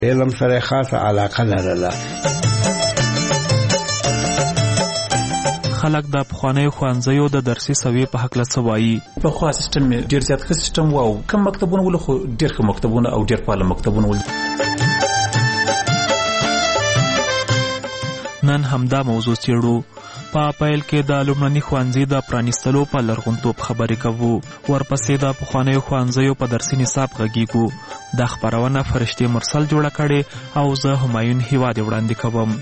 علم سره خاصه علاقه لرله. خلک د پخوانیو ښوونځیو د درسي سویې په هکله څه وایي؟ پخوا سیستم ډېر زیات ښه سیستم و او کم مکتبونه ول، خو ډېر ښه مکتبونه او ډېر فعال مکتبونه ول. نن همدا موضوع څېړو. په پیل کې د لومړني ښوونځي د پرانیستلو په لرغونتوب خبرې کوو، ورپسې د پخوانیو ښوونځیو په درسي نصاب غږیږو. دا خپرونه فرشتې مرسل جوړه کړې او زه همایون هیواد وړاندې کوم.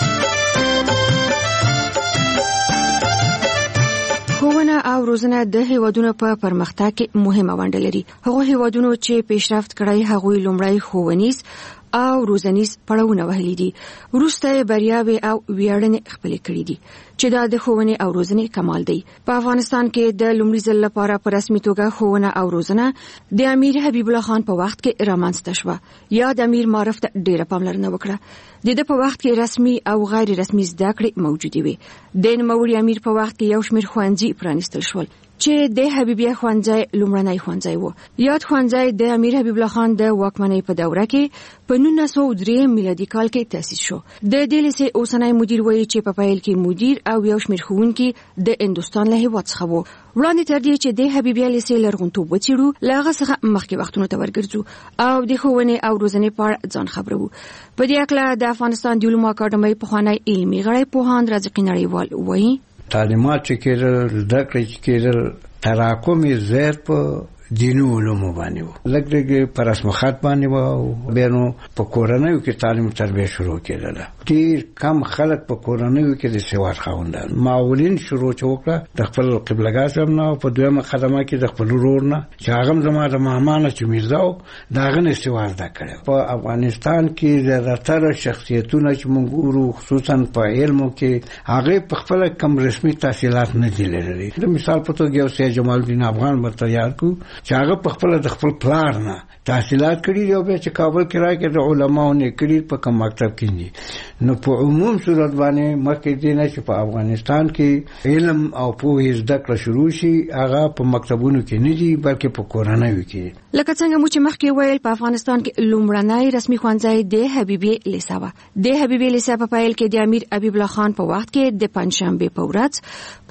ښوونه او روزنه د هیوادونو په پرمختګ کې مهمه ونډه لري. هغه هیوادونو چې پیشرفت کړی هغوی لومړی ښوونیز او روزنیز پړاوونه وهلي دي، وروسته بریاوې او ویاړنې خپلې کړې دي چې دا د ښوونې او روزنې کمال دی. په افغانستان کې د لومړي ځل لپاره په رسمي توګه ښوونه او روزنه د امیر حبیب الله خان په وخت کې رامنځته شوه. یا د امیر معرف ته ډېره پاملرنه وکړه. د ده په وخت کې رسمي او غیر رسمي زده کړې موجودې وې. د نوموړي امیر په وخت کې یو شمېر ښوونځي پرانیستل شول چې د حبیبیه ښوونځی لومړنی ښوونځی و. یاد ښوونځی د امیر حبیب الله خان د واکمنۍ په دوره کې په 1903 میلادي کال کې تأسیس شو. د دې لیسې اوسنی مدیر وایي چې په پیل کې مدیر او یو شمېر ښوونکي د هندوستان له هېواد څخه وو. وړاندې تر دې چې د حبیبیه لیسې لرغونتوب وڅېړو، له هغه څخه مخکې وختونو ته ورګرځو او د ښوونې او روزنې په اړه ځان خبرو. په دې هکله د افغانستان د علومو اکاډمۍ پخوانی علمي غړی پوهاند رازقي نړیوال وایي تعلیمات چې کېدل، زده کړې چې کېدل، تراکم یې زیات په دیني علومو باندې و، لږ په رسم خط باندې و او بیا نو په کورنیو کې تعلیم تربیه شروع کېدله. ډېر کم خلک په کورنیو کې د سواد خاوندان. معاولین شروع وکړه د خپل قبلګاه صاحب نه او په دویمه خدمه کې د خپل ورور نه چې هغه زما د ماما نه چې میرزا و د هغه نه سواد زده کړی. په افغانستان کې زیاتره شخصیتونه چې موږ ګورو خصوصا په علمو کې هغه په خپل کم رسمي تحصیلات نه دي لرلي. د مثال په توګه یو سید جمال الدین افغان ورته یاد کو چې هغه په خپل د خپل پلار نه تحصیلات کړي دي او بیا چې کابل کې راکې د علماو نه کړي په کوم مکتب کې دي. نو په عموم صورت باندې مکه دي نه چې په افغانستان کې علم او پوهه زده کړه شروع شي، هغه په مکتبونو کې نه دي بلکې په کورنیو کې. لکه څنګه مو چې مخکې ویل په افغانستان کې لومړنی رسمي ښوونځی د حبیبیه لیسه و. د حبیبیه لیسه په پیل کې د امیر حبیب الله خان په وخت کې د پنځشنبه په ورځ په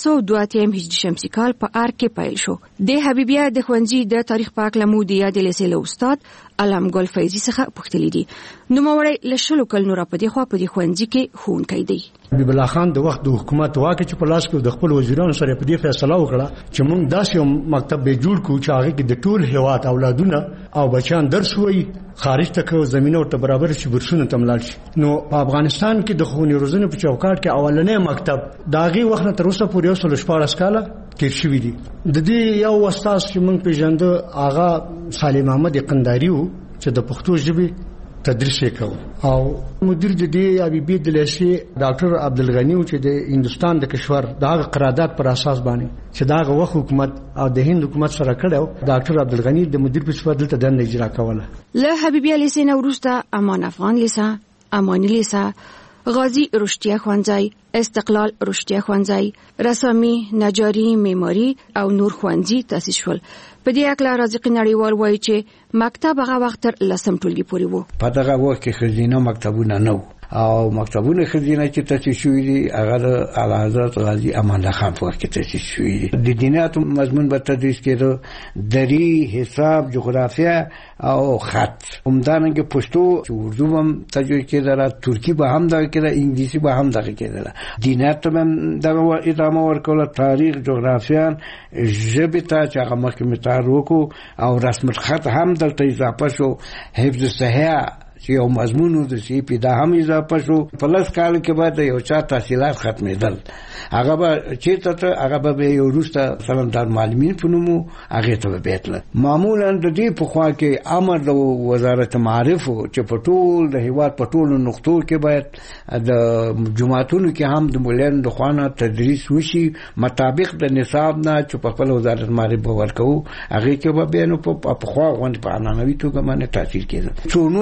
1202 هجري شمسي کال په ار کې پیل شو. د حبیبیه د ښوونځي د تاریخ په اړه مو د یاد لیسه له استاد علم ګل فیضی څخه پوښتنه دي. نوموړی له شلو کلونو را په دې خوا په دې ښوونځي کې ښوونکی دی. حبیب الله خان د وخت د حکومت واکه چې په لاس کې د خپل وزیرانو سره په دې فیصله وکړه چې موږ داسې مکتب به جوړ کړو چې هغه کې د ټول هیواد اولادونه او بچیان درس وایي، خارج ته کو زمينه ورته برابر شي، برسونه تملال شي. نو په افغانستان کې د ښوونې روزنې په چوکاټ کې اولنې مکتب داغي وخت نه تر اوسه پورې 14 کاله تیر شوی دی. د دې یو استاد چې موږ پیژنده هغه سالم احمد قنداری وو چې د پښتو ژبې تدریس وکاو او مدیر د دې حبیبیه د لیسې ډاکټر عبدالغنی چې د هندستان د کشور دغه قرارداد پر اساس باندې چې دغه وخت حکومت او د هند حکومت سره کړو، ډاکټر عبدالغنی د مدیر په صفت دلته دنده اجرا کوله. له حبیبیه لیسې نه وروسته امان افغان لیسه، امانی لیسه، غازی رشدیه ښوونځی، استقلال رشدیه ښوونځی، رسامي، نجاري، معماري او نور ښوونځي تأسیس شول. په دې اړه رازقي نړیوال وایي چې مکتب هغه وخت تر 10م ټولګي پورې وو. په دغه وخت کې ښځینه مکتبونه نه وو او مکتبونه ښځینه چې تأسیس شوي دي هغه د اعلی حضرت غازي امان الله خان په وخت کې تأسیس شوي دي. د دینیاتو مضمون به تدریس کېده، دري، حساب، جغرافیه او خط. همدارنګه پښتو چې اردو هم تدریس کېده، ترکی به هم دغه کېده، انګلیسي به هم دغه کېده. دینیات هم دغه ادامه ورکوله، تاریخ، جغرافیه، ژبې ته چې هغه مخکې متار وکړو او رسم الخط هم دلته اضافه شو. حفظ صحیح چې یو مضمون د سی پی دا هم اضافه شو. په لس کال کې بعد یو چا تحصیلات ختمېدل، هغه به چیرته ته هغه به یو وروسته مثلا د معلمین په نومو هغه ته بیتل. معمولا د دې په خوا کې امر د وزارت معارف چې په ټول د هیواد په ټولو نقطو کې باید د جماعتونو کې هم د مولانو د خوانه تدریس وشي مطابق د نصاب نه چې په خپل وزارت معارف ورکو. هغه کې به بینو په خوا غونډ په عنعنوي توګه باندې تاثیر کېده. څو نور مکتب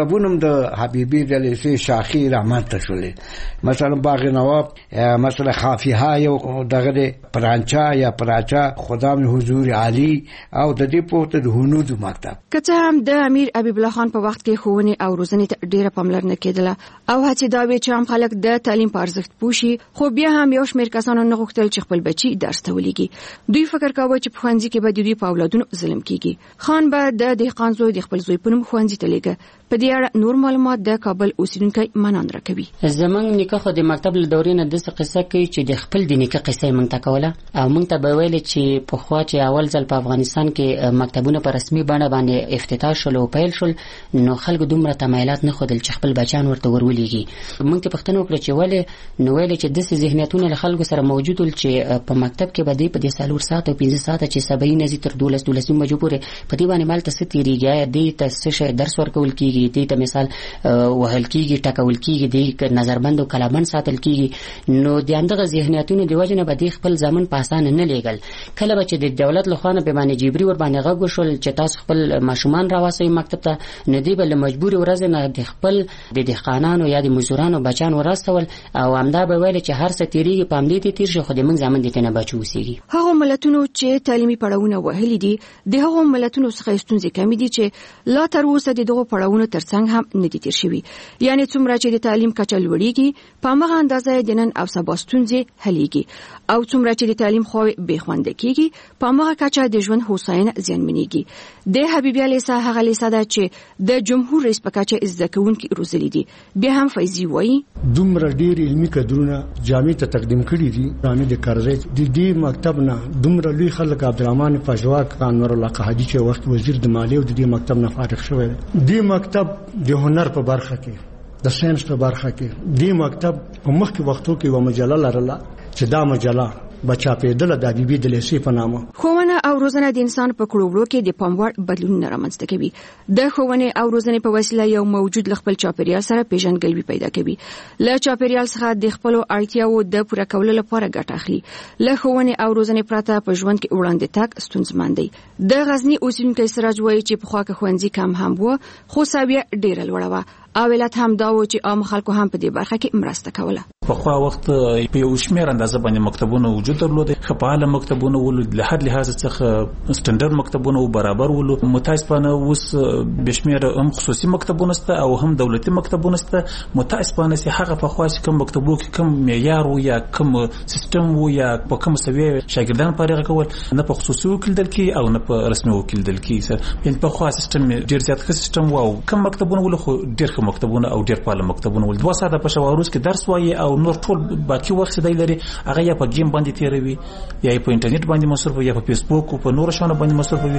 مکتبونو د حبیبی د لیسې شاخي رحمت شولې مثلا باغ نواب مثلا خافیها یو دغه پرانچا یا پراچا خدام حضور علی او د دې پورته د هنود مکتب. کته هم د امیر حبیب الله خان په وخت کې ښوونې او روزنې ته ډیره پاملرنه کېدله او هڅې دا وې چې عام خلک د تعلیم په ارزښت پوښي، خو بیا هم یو شمېر کسانو نه غوښتل چې خپل بچي درس ته ولېږي. دوی فکر کاوه چې په ښوونځي کې به د دوی په اولادونو ظلم کېږي. خان به د دهقان زوی د خپل زوی په نوم ښوونځي ته لېږه. په دې اړه نور معلومات د کابل اوسیدونکي منان راکوي. زمونږ نیکه خو د مکتب له دورې نه داسې قصه کوي چې د خپل د نیکه قصه یې موږ ته کوله او موږ ته به ویل چې پخوا چې اول ځل په افغانستان کې مکتبونه په رسمي بڼه باندې افتتاح شول او پیل شول نو خلکو دومره تمایلات نه ښودل چې خپل بچیان ورته ورولېږي. موږ ته پوښتنه وکړه چې ولې، نو ویل چې داسې ذهنیتونه له خلکو سره موجود ول چې په مکتب کې به دوی په دې 4 ساعت او 15 ساعت چې سبعي نه زی تر 12 بجو پورې په دې باندې مال ته څه تېرېږي، دې ته څه شی درس ورکول کېږي، دې ته مثال وهل کېږي، ټکول کېږي، دې نظربند او کلابند ساتل کېږي. نو د همدغه ذهنیتونو د وجې نه به دې خپل ځامن په اسانه نه لېږل. کله به چې د دولت له خوا نه به باندې جبري ور باندې غږ وشول چې تاسو خپل ماشومان راواسئ مکتب ته، نو دوی به له مجبورې ورځې نه د خپل د دهقانانو یا د مزدورانو بچیان ورستول او همدا به ویل چې هر څه تېرېږي په همدې تېر شي، خو د موږ زامن دې ته نه بچ اوسېږي. هغو ملتونو چې تعلیمي پړاوونه وهلي دي د هغو ملتونو څخه ستونزې کمې دي چې لا تر اوسه د دغو پړاوونو ترڅنګ هم نه دي تېر شوي. یعنې څومره چې د تعلیم کچه لوړېږي په همغه اندازه د نن او سبا ستونزې حلېږي او څومره چې د تعلیم خواوې بې خونده کېږي په همغه کچه د ژوند هوساینه زیانمنېږي. د حبیبیه لیسه هغه لیسه ده چې د جمهور رئیس په کچه زده کوونکي روزلي دي. بیا هم فیضي وایي دومره ډېر علمي کدرونه جامع ته تقدیم کړي دي. رامي د کرزی د دې مکتب نه دومره لوی خلک عبدالرحمن پژواک، انور الله قحادي چې وخت وزیر د مالیې او د دې مکتب نه فارغ شوی دی. دې مکتب د هنر په برخه کې، د ساينس په برخه کې، دې مکتب په مخکې وختو کې و مجله لرله چې دا مجله بچا پیدل د حبیبی د لیسې په نامه. ښوونه او روزنه د انسان په کړو وړو کې د پاموړ بدلونونه رامنځته کوي. د ښوونې او روزنې په وسیله یو موجود له خپل چاپیریال سره پیژندګلوي پیدا کوي. له چاپیریال څخه د خپل اړتیاو د پوره کولو لپاره ګټه اخلي. له ښوونې او روزنې پرته په ژوند کې وړاندې تګ ستونزمن دی. د غزنی اوسیدونکي سراج وایي چې په خوا کې ښوونځي کم هم وو خو ساویه ډیره لوړه وه. او علت هم دا و چې عام خلکو هم په دې برخه کې مرسته کوله. په خوا وخت په یو شمېر اندازه باندې مکتبونه وجود درلود، خپاله مکتبونه ول له هر لحاظ څخه سټنډرډ مکتبونه او برابر ول. متاسفانه اوس بشمیر هم خصوصي مکتبونه ست او هم دولتي مکتبونه ست. متاسفانه چې هغه په خوا کې کوم مکتبو کې کوم معیار او یا کوم سیستم او یا په کوم سویه شاګردان فارغ کول نه په خصوصي وکیل دل کې او نه په رسمي وکیل دل کې. یعنی په خوا سیستم ډیر زیات ښه سیستم و او کوم مکتبونه ول خو ډیر مکتبونه او ډیر پاله مکتبونه ول 2 ساعته په شواروس کې درس وایي او نور ټول باقي وخت دی لري هغه یا په گیم باندې تیروي یا په انټرنیټ باندې مصرف یا په فیسبوک او په نور شانو باندې مصرف وي.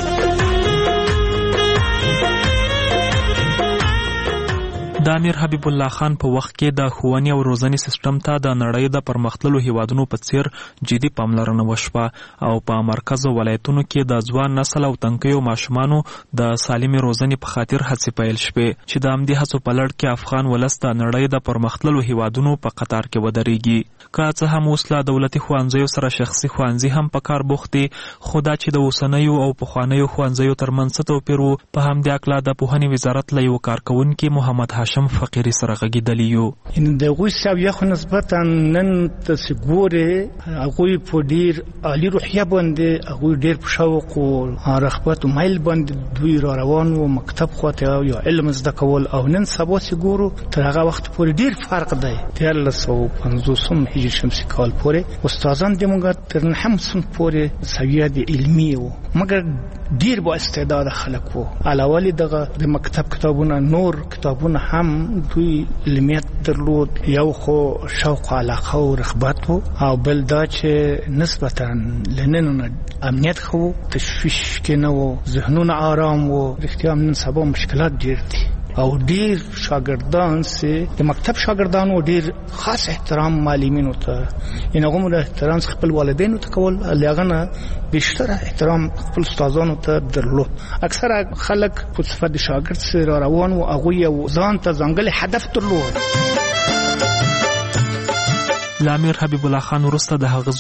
د امیر حبیب الله خان په وخت کې د ښوونې او روزنې سیستم ته د نړۍ د پرمختللو هیوادونو په څیر جدي پاملرنه وشوه او په مرکزو ولایتونو کې د ځوان نسل او تنکیو ماشومانو د سالمې روزنې په خاطر هڅې پیل شوې چې د همدې هڅو په لړ کې افغان ولس د نړۍ د پرمختللو هیوادونو په قطار کې ودرېږي. که څه هم اوس له دولتي ښوونځیو سره شخصي ښوونځي هم په کار بوخت دي، خو دا چې د اوسنیو او پخوانیو ښوونځیو ترمنځ څه توپیر و په همدې هکله د پوهنې وزارت له یو کارکوونکي محمد هاشم فقیری سره غږیدلی یو. ان د غوي ساویه خو نسبتا نن تاسو ګوره هغه په ډیر عالی روحیه باندې هغه ډیر په شوق او رغبت او مایل باندې دوی را روان او مکتب خواته او علم زده کول او نن سبا سي ګورو تر هغه وخت پورې ډیر فرق دی. 1350 هجری شمسي کال پورې استادان د موږ تر نه هم سن پورې سویه د علمي وو مګر ډیر با استعداد خلک وو. علاوه دغه د مکتب کتابونه نور کتابونه هم دوی علمیت درلود، یو خو شوق علاقه او رغبت او بل دا چې نسبتا لنن امنیت خو تشویش کې نه وو، ذهنونه آرام وو. رښتیا نن سبا مشکلات ډیر دي او ډیر شاګردان سي د مکتب شاګردانو ډیر خاص احترام معلمینو ته انغه احترام خپل والدینو ته کول لغنه بیشتر احترام خپل استادانو ته درلود. اکثره خلک په صفت شاګرد سره روان او هغه یو ځان ته ځانګړي هدف درلود. امیر حبیب الله خان وروسته د هغه زوی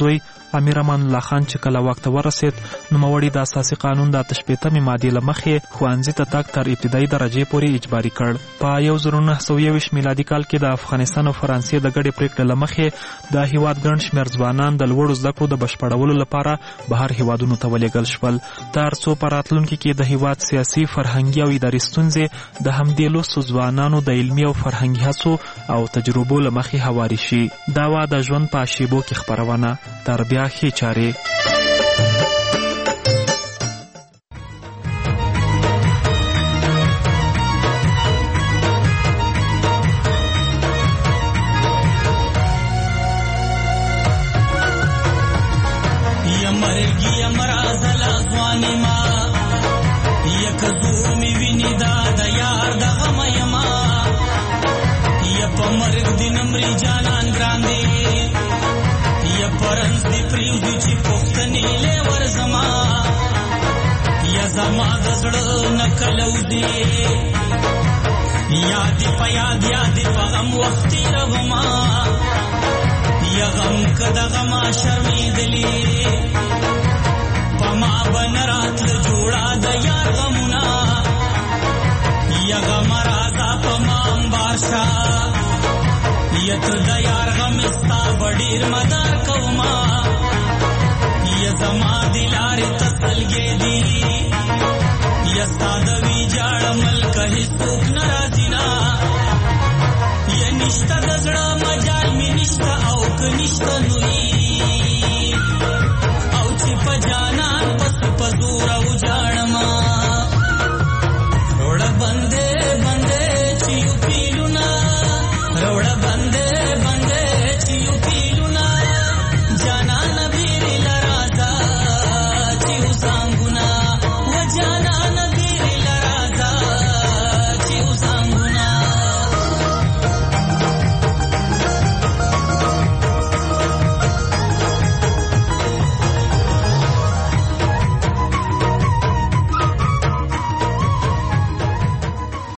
امیر امان الله خان چې کله واک ته ورسید نوموړي د اساسي قانون د 88 مادې له مخې ښوونځي ته تګ تر ابتدایي درجې پورې اجباري کړ. په 1929 میلادي کال کې د افغانستان او فرانسې د ګډې پریکړې له مخې د هیواد ګڼ شمېر ځوانان د لوړو زده کړو د بشپړولو لپاره بهر هیوادونو ته ولېږل شول، تر څو په راتلونکي کې د هیواد سیاسي، فرهنګي او اداري ستونزې د همدې لوستو ځوانانو د علمي او فرهنګي هڅو او تجربو له مخې هواري شي. دا وه د ژوند په شیبو کې خپرونه. تر بیا ښې چارې. زما دلاره تسلګې دي یا ساده وی جاړ